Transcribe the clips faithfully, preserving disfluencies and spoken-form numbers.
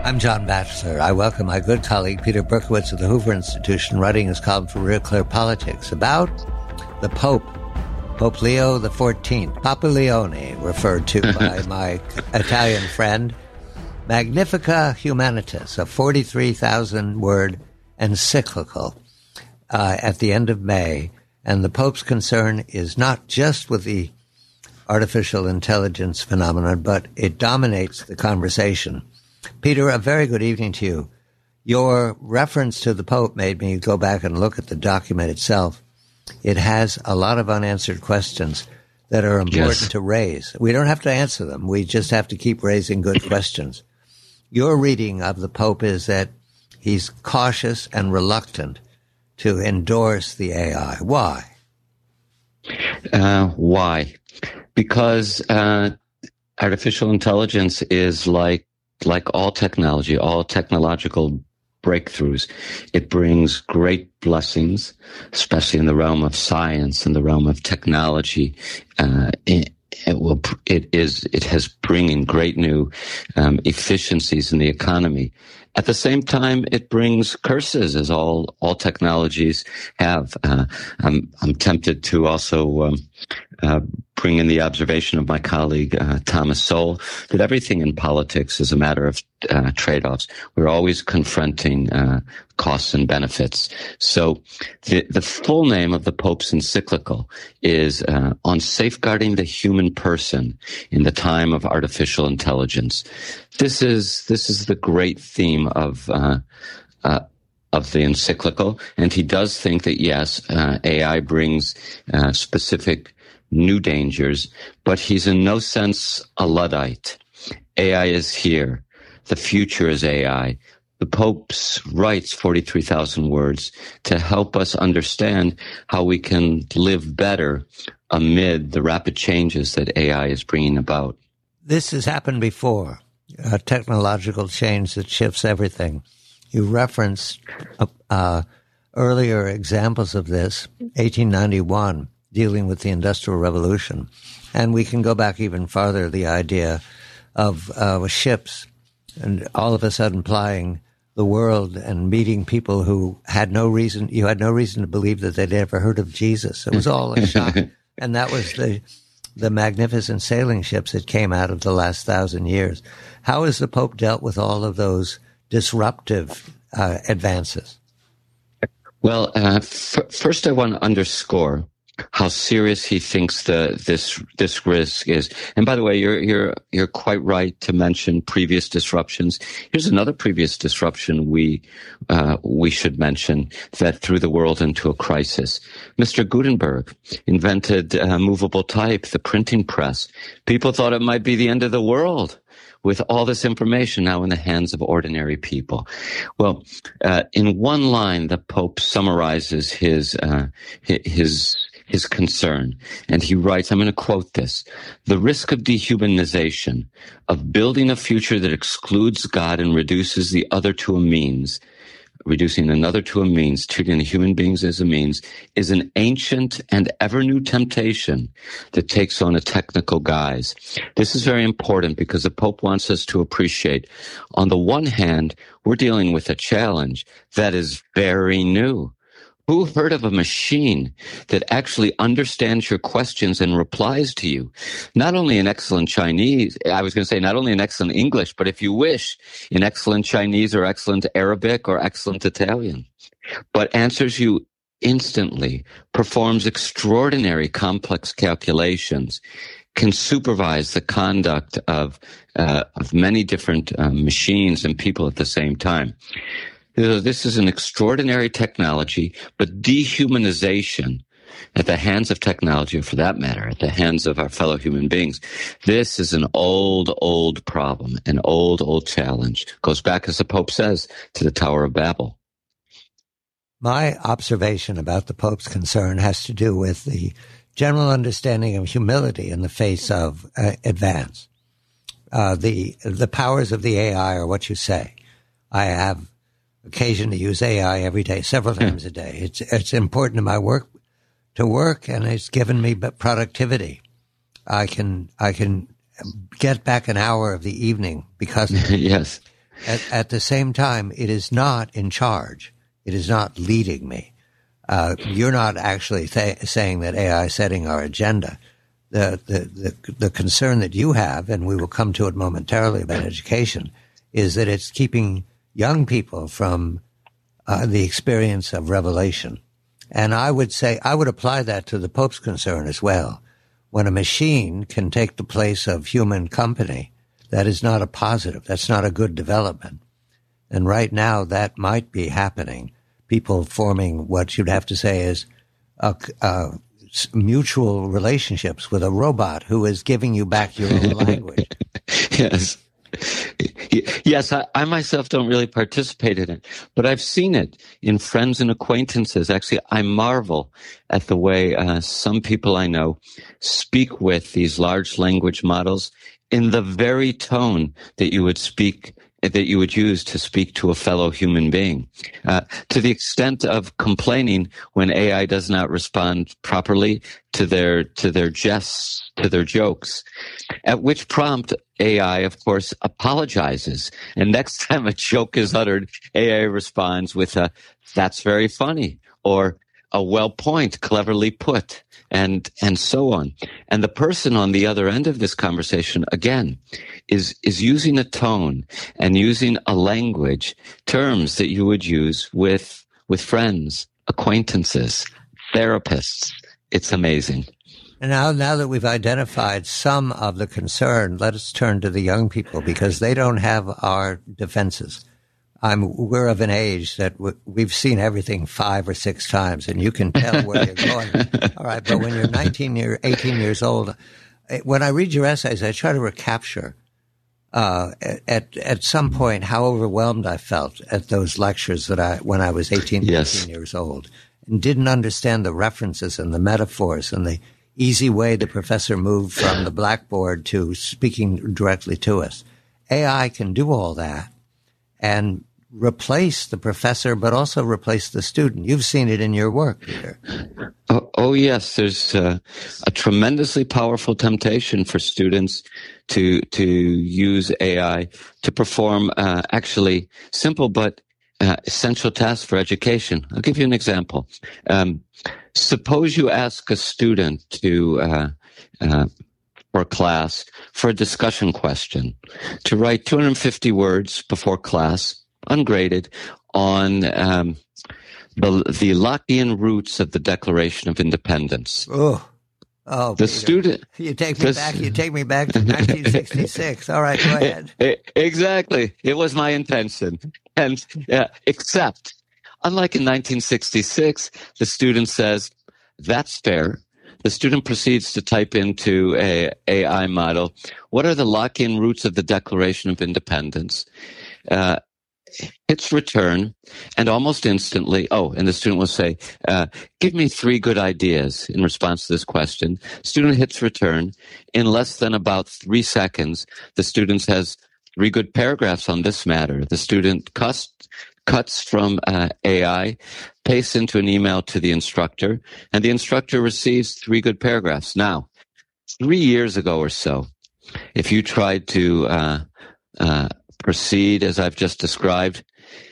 I'm John Batchelor. I welcome my good colleague Peter Berkowitz of the Hoover Institution, writing his column for Real Clear Politics about the Pope, Pope Leo the fourteenth, Papa Leone, referred to by my Italian friend, Magnifica Humanitas, a forty-three thousand word encyclical uh, at the end of May. And the Pope's concern is not just with the artificial intelligence phenomenon, but it dominates the conversation. Peter, a very good evening to you. Your reference to the Pope made me go back and look at the document itself. It has a lot of unanswered questions that are important yes. to raise. We don't have to answer them. We just have to keep raising good questions. Your reading of the Pope is that he's cautious and reluctant to endorse the A I. Why? Uh, why? Because uh, artificial intelligence is like Like all technology, all technological breakthroughs, it brings great blessings, especially in the realm of science, in the realm of technology. Uh, it, it will, it is, it has bringing great new um, efficiencies in the economy. At the same time, it brings curses, as all all technologies have. Uh, I'm I'm tempted to also um, uh, bring in the observation of my colleague uh, Thomas Sowell that everything in politics is a matter of uh, trade-offs. We're always confronting uh, costs and benefits. So the the full name of the Pope's encyclical is uh, on safeguarding the human person in the time of artificial intelligence. This is this is the great theme of uh, uh, of the encyclical, and he does think that yes, uh, A I brings uh, specific new dangers, but he's in no sense a Luddite. A I is here. The future is A I. The Pope writes forty-three thousand words to help us understand how we can live better amid the rapid changes that A I is bringing about. This has happened before. A technological change that shifts everything. You referenced uh, uh, earlier examples of this, eighteen ninety-one, dealing with the Industrial Revolution. And we can go back even farther, the idea of uh, ships and all of a sudden plying the world and meeting people who had no reason, you had no reason to believe that they'd ever heard of Jesus. It was all a shock. And that was the the magnificent sailing ships that came out of the last thousand years. How has the Pope dealt with all of those disruptive uh, advances? Well, uh, f- first I want to underscore how serious he thinks the this this risk is. And by the way, you're you're you're quite right to mention previous disruptions. Here's another previous disruption we uh, we should mention that threw the world into a crisis. Mister Gutenberg invented uh, movable type, the printing press. People thought it might be the end of the world with all this information now in the hands of ordinary people. Well, uh, in one line, the Pope summarizes his uh, his his concern. And he writes, I'm going to quote this, "The risk of dehumanization, of building a future that excludes God and reduces the other to a means, reducing another to a means, treating the human beings as a means, is an ancient and ever-new temptation that takes on a technical guise." This is very important because the Pope wants us to appreciate, on the one hand, we're dealing with a challenge that is very new. Who heard of a machine that actually understands your questions and replies to you? Not only in excellent Chinese, I was going to say not only in excellent English, but if you wish, in excellent Chinese or excellent Arabic or excellent Italian, but answers you instantly, performs extraordinary complex calculations, can supervise the conduct of, uh, of many different uh, machines and people at the same time. This is an extraordinary technology, but dehumanization at the hands of technology, or for that matter, at the hands of our fellow human beings, this is an old, old problem, an old, old challenge. Goes back, as the Pope says, to the Tower of Babel. My observation about the Pope's concern has to do with the general understanding of humility in the face of uh, advance. Uh, the the powers of the A I are what you say. I have occasion to use A I every day, several times a day. It's it's important to my work to work, and it's given me productivity. I can I can get back an hour of the evening because of it. Yes. At, at the same time, it is not in charge. It is not leading me. Uh, you're not actually th- saying that A I is setting our agenda. The, the, the, the concern that you have, and we will come to it momentarily about education, is that it's keeping young people from uh, the experience of revelation. And I would say, I would apply that to the Pope's concern as well. When a machine can take the place of human company, that is not a positive. That's not a good development. And right now, that might be happening. People forming what you'd have to say is a, a mutual relationships with a robot who is giving you back your own language. Yes. Yes, I, I myself don't really participate in it, but I've seen it in friends and acquaintances. Actually, I marvel at the way uh, some people I know speak with these large language models in the very tone that you would speak that you would use to speak to a fellow human being, uh, to the extent of complaining when A I does not respond properly to their to their jests, to their jokes. At which prompt, A I, of course, apologizes, and next time a joke is uttered, A I responds with a "That's very funny" or a "Well point, cleverly put," and and so on. And the person on the other end of this conversation, again, is is using a tone and using a language, terms that you would use with with friends, acquaintances, therapists. It's amazing. And now, now that we've identified some of the concern, let us turn to the young people because they don't have our defenses. I'm, we're of an age that w- we've seen everything five or six times, and you can tell where you're going. All right, but when you're nineteen, year, eighteen years old, when I read your essays, I try to recapture uh, at at some point how overwhelmed I felt at those lectures that I when I was eighteen, yes. nineteen years old, and didn't understand the references and the metaphors and the easy way the professor moved from the blackboard to speaking directly to us. A I can do all that and replace the professor, but also replace the student. You've seen it in your work, Peter. Oh, oh yes, there's uh, a tremendously powerful temptation for students to to use A I to perform uh, actually simple but uh, essential tasks for education. I'll give you an example. Um, suppose you ask a student to uh, uh, for class for a discussion question to write two hundred fifty words before class, ungraded, on um, the the Lockean roots of the Declaration of Independence. Oh, oh, the Peter. student. You take me back. You take me back to nineteen sixty-six. All right, go ahead. Exactly, it was my intention, and uh, except, unlike in nineteen sixty-six, the student says, "That's fair." The student proceeds to type into a A I model, what are the Lockean roots of the Declaration of Independence? Uh, hits return, and almost instantly, oh, and the student will say, uh, give me three good ideas in response to this question. Student hits return. In less than about three seconds, the student has three good paragraphs on this matter. The student cuts, cuts from uh, A I, pastes into an email to the instructor, and the instructor receives three good paragraphs. Now, three years ago or so, if you tried to uh, uh, proceed as I've just described,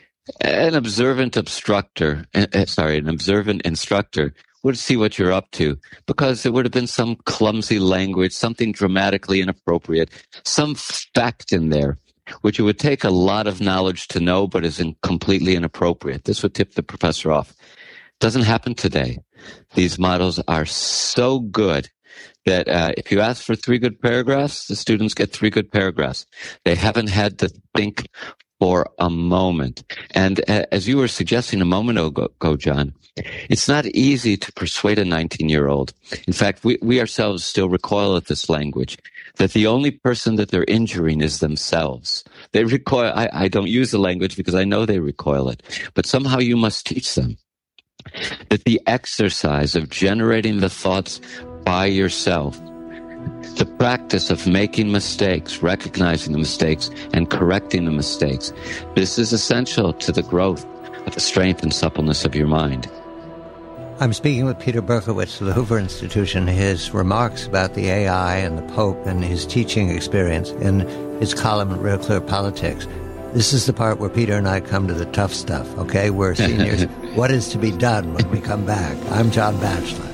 an observant obstructor, uh, sorry, an observant instructor would see what you're up to, because there would have been some clumsy language, something dramatically inappropriate, some fact in there which it would take a lot of knowledge to know, but is in completely inappropriate. This would tip the professor off. Doesn't happen today. These models are so good that uh, if you ask for three good paragraphs, the students get three good paragraphs. They haven't had to think for a moment. And uh, as you were suggesting a moment ago, John, it's not easy to persuade a nineteen-year-old. In fact, we, we ourselves still recoil at this language, that the only person that they're injuring is themselves. They recoil. I, I don't use the language because I know they recoil it. But somehow you must teach them that the exercise of generating the thoughts by yourself, the practice of making mistakes, recognizing the mistakes, and correcting the mistakes, this is essential to the growth of the strength and suppleness of your mind. I'm speaking with Peter Berkowitz of the Hoover Institution. His remarks about the A I and the Pope and his teaching experience in his column Real Clear Politics This is the part where Peter and I come to the tough stuff, okay? We're seniors. What is to be done when we come back? I'm John Batchelor.